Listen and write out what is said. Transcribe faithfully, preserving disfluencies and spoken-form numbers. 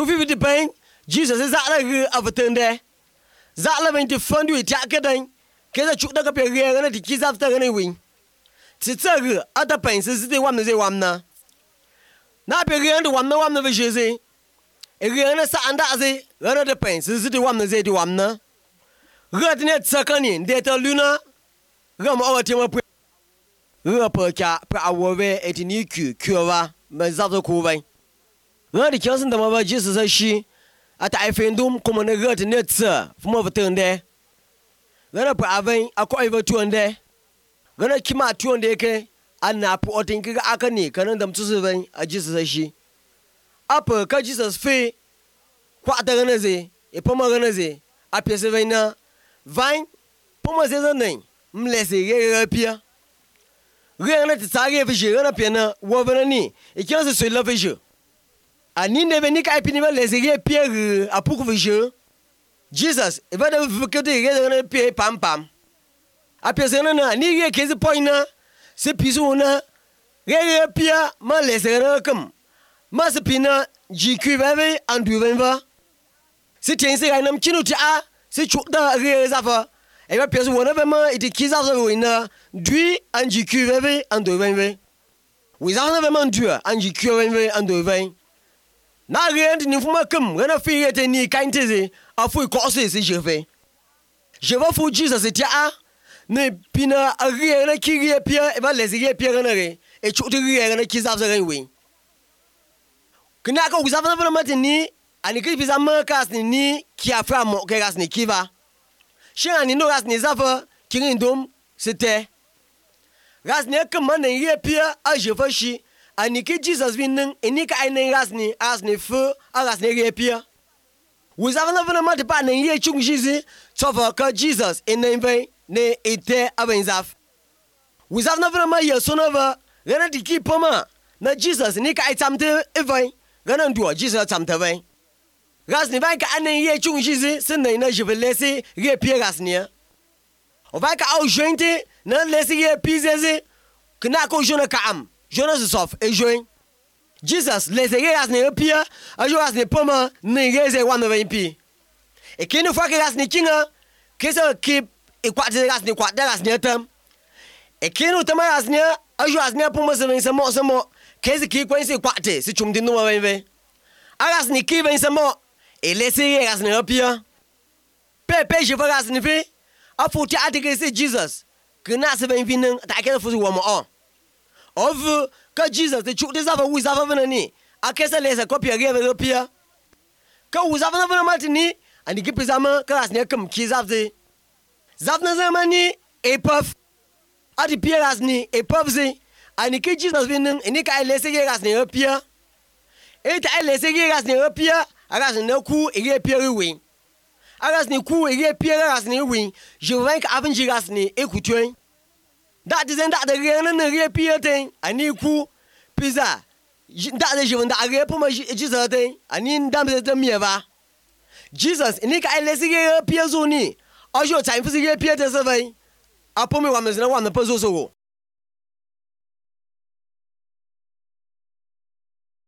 Chufi with the pain, Jesus is out of a turn there. Zala to fund you attack again. Kesa chuk up your rear and the kiss after any wing. Titsagu, other pains is the one they want now. Now be real to one no one of the Jesse. A real Sandazi, run of the pains is the one they do one now. Red net second, data Luna. Ram over Timor. Ruperca, Prawe, eighteen U Q, Cura, Mazato Kuve. Run the cousin the mother Jesus as she. At I find them come on a good net, sir, from overturn there. Then up a vein, a coiver two and there. Then I came out two and decay, and now putting Akani, can them to seven, a Jesus as she. Upper, cut Jesus fee, Quataganaze, a pomegranate, a Pesavena, Vine, Pomas is a name, Mlessy, appear. Real at the Saga Fisher, and a piano, woven a knee, it can't say love issue. I need never nick I pinna les Pierre a pook of jeu. Jesus, if I don't forget to pay pam pam. A persona, near a case pointer, se pisuna, gay appear, my lesser come. Massapina, G Q Vave, and Duvenva. Sitting say I am chinuta, se chuta rears of her. Every person, whatever it is kiss of the winner, Dui and G Q Vave and Duvenve. Without a man, and G Q Vave and Duvenve. Na rien ni fuma kum gana fi yete ni kainteze afu ikose se jefe jeva fu Jesus etia ne pina arie na kirie pia e ba lesirie pia gana re e chuti rie gana kizaf za ganwe kina ka uzaf na bana matini ani ki pisa markas ni ni ki afra mo ke gas ni kiva shin ani no gas ni zafa kin ndom c'était gas ne kum man rie pia a jefa shi Aniki Jesus winning, Enika Aine Rasni, Asni Fur, Arasni Repia. We have never met a partner here, Chung Jizi, Tofaka Jesus in name vein, ne ete avenzaf. We have never met your son over, Gana to keep Poma, not Jesus, Nika Itamte, Evine, Gana do Jesus Tamtavine. Rasni Vanka Ane here, Chung Jizi, Sunday Najivelesi, Repia Rasnia. Ovaka out jointe, none less here, Pizzi, Kanako Jona Kam. Jonas is off, a join. Jesus, let's say as near appear, as you as the Poma, Nigaz one of M P. A king of fucking as Nikinga, Kessa keep a quarter as the quarter as near term. A king of Tama as near, as you as near Pomas and some more, some more, Kessa keep when say quarter, Sichum didn't know away. I ask Niki and some more, a let's say as near appear. Pepe, you forgot in the fee. I thought the article say Jesus. Can not seven vinning, I can't for one more. Of ka Jesus the chuk desava wizava vanani akesa lesa copy agave appear ka wizava vana matini and the kipizama class near come kizavze zavna zamani a puff at the pieras ni a puffzy and the Jesus winning and nika lesa gas near appear eight I lesa gas near appear agas no ku a appear wing agas ni ku a appear as near wing je rank avengiras ni ekutuin. That isn't that the real and the reappear thing. I need cool pizza. That is even that reapuma Jesus thing. I need damn the mieva. Jesus, Nick, I let's get appears only. All your time for the appear to survey. I'll put me one is no one the puzzle so.